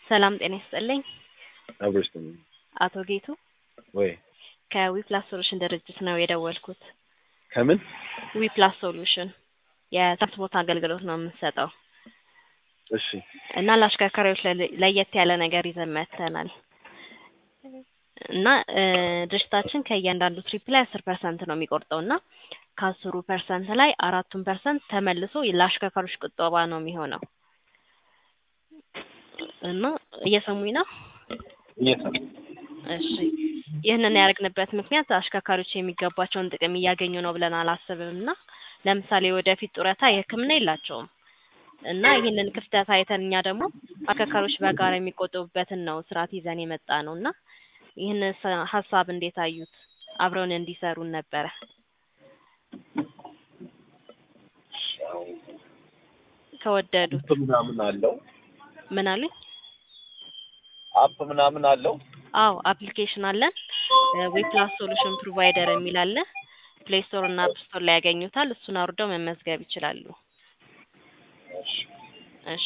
ሰላም ጤና ይስጥልኝ። አብርሽኝ አቶ ጌቱ ወይ ከዊፕላስ ሶሉሽን ድርጅት ነው የደወልኩት። ከምን ዊፕላስ ሶሉሽን የትራንስፖርት አገልግሎት ነው የምንሰጠው እሺ እና ለአሽከርካሪዎች ለየት ያለ ነገር ይዘን መጥተናል። እና ድርጅታችን ከእያንዳንዱ ትሪፕ ላይ 10% ነው የሚቆርጠውና ከ10% ላይ 4% ተመልሶ ለአሽከርካሪዎች ቁጠባ ነው የሚሆነው። እና እየሰሙኝ ነው? እሺ ይህንን ያደረግንበት ምክንያት አሽከርካሪዎች የሚገባቸውን ጥቅም እያገኙ ነው ብለን አላስብምና ለምሳሌ ወደፊት ጡረታ የሕክምና የላቸውም እና ይህንን ክፍተት አይተን እኛ ደግሞ አሽከርካሪዎች በጋራ የሚቆጠቡበትን ነው ስርዓት ይዘን የመጣነውና ይህንን ሀሳብ እንዴት አዩት? አብረውን እንዲሰሩን ነበረ። ከወደዱት ምናምን አለው ምን አሉኝ? አፕ ምናምን አለው? አዎ አፕሊኬሽን አለን። ዊፕላስ ሶሉሽን ፕሮቫይደር የሚል አለ። ፕሌይ ስቶር እና አፕ ስቶር ላይ ያገኙታል። እሱን አውርደው መመዝገብ ይችላሉ።